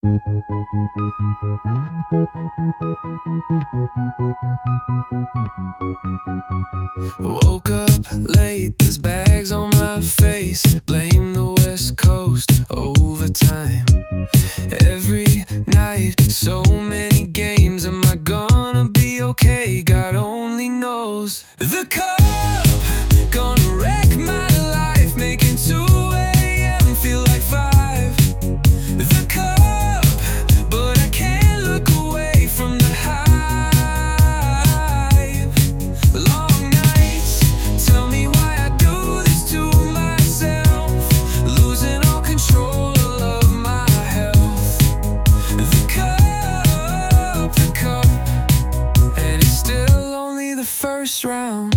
Woke up late, there's bags on my face. Blame the West Coast overtime. Every night, so many games. Am I gonna be okay? God only knows. The cup gonna wreck my life, making 2 a.m. feel like 5. The cup, but I can't look away from the hype. Long nights, tell me why I do this to myself, losing all control of my health. The cup, and it's still only the first round.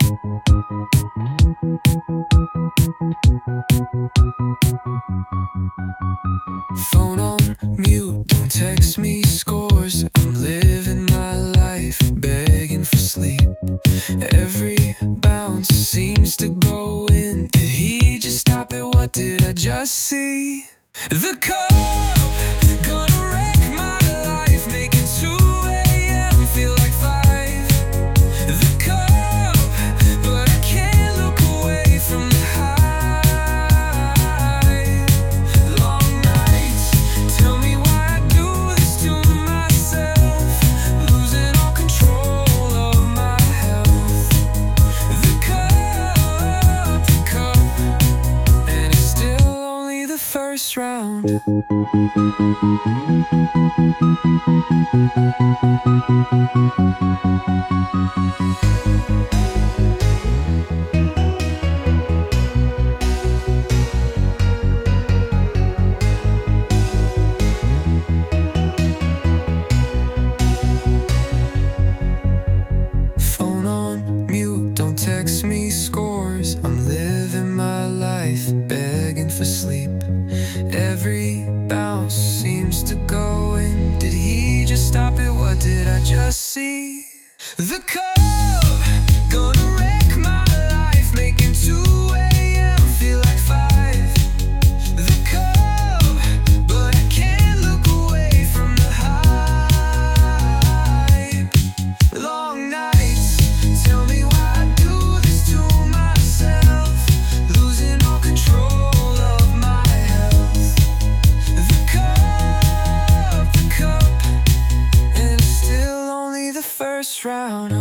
Phone on mute, don't text me scores. I'm living my life, begging for sleep. Every bounce seems to go in. Did he just stop it? What did I just see? The cup, gonna wreck my life, making 2 a.m. feel like 5. The cup, but I can't look away from the hype. Long nights, tell me why I do this to myself, losing all control of my health. The cup, and it's still only the first round. Phone on mute, don't text me scores. I'm living my life, begging for sleep. Every bounce seems to go in. Did he just stop it? What did I just see? The cup, gonna wreck my life, making 2 a.m. feel like 5. The cup, but I can't look away from the hype. Long nights, tell me why I do this to myself, losing all control of my health. The cup, and it's still only the first round.